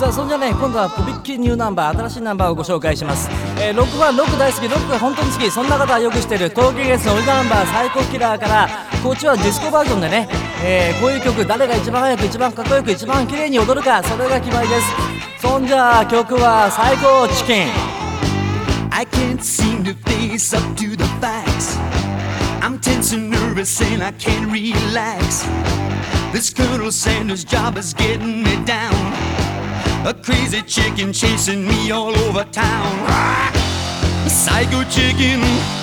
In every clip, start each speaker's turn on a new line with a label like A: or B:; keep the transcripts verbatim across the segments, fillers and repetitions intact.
A: さあそんじゃね、今度はとびっきりニューナンバー、新しいナンバーをご紹介します。えー、ロックファン、ロック大好き、ロックが本当に好き、そんな方はよく知ってる東京ゲースのオリジナルナンバー最高キラーから、こっちはディスコバージョンでね、えー、こういう曲誰が一番早く一番かっこよく一番綺麗に踊るか、それが決まりです。そんじゃあ曲は最高チキン。
B: I can't seem to face up to the facts. I'm tense and nervous and I can't relax. This Colonel Sanders job is getting me down. A crazy chicken chasing me all over town. Psycho chicken.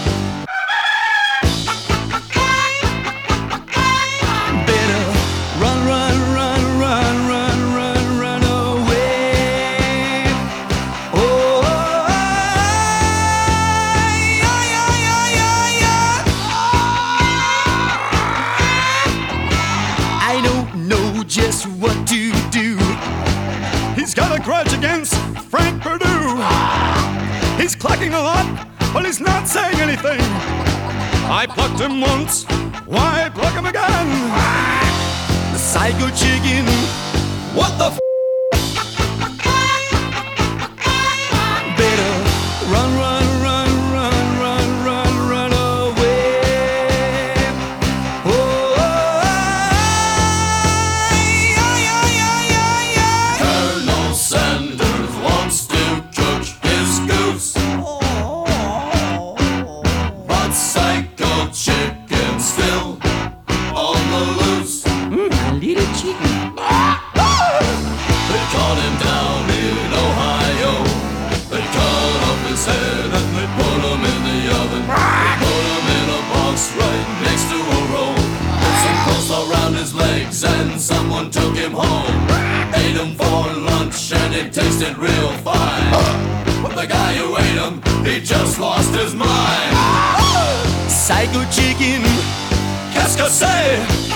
B: Better run, run, run, run, run, run, run away. Oh, yeah, yeah, yeah, yeah, yeah. I don't know just what to do. He's got a grudge against Frank Perdue. He's clacking a lot, but he's not saying anything. I plucked him once, why pluck him again? The psycho chicken, what the f***? Better run, run, run, run, run, run, run away. Oh, yeah, yeah, yeah, yeah, yeah.
C: Colonel Sanders wants to cook his goose, but Psycho Chicken still on the loose.
B: Mm, little chicken.
C: They caught him down in Ohio. They cut off his head and they put him in the oven. They put him in a box right next to a roll. Put some clothes around his legs and someone took him home. Ate him for lunch and it tasted real fine. But the guy who ate him, he just lost his mind.
B: Psycho chicken.
C: Qu'est-ce que c'est?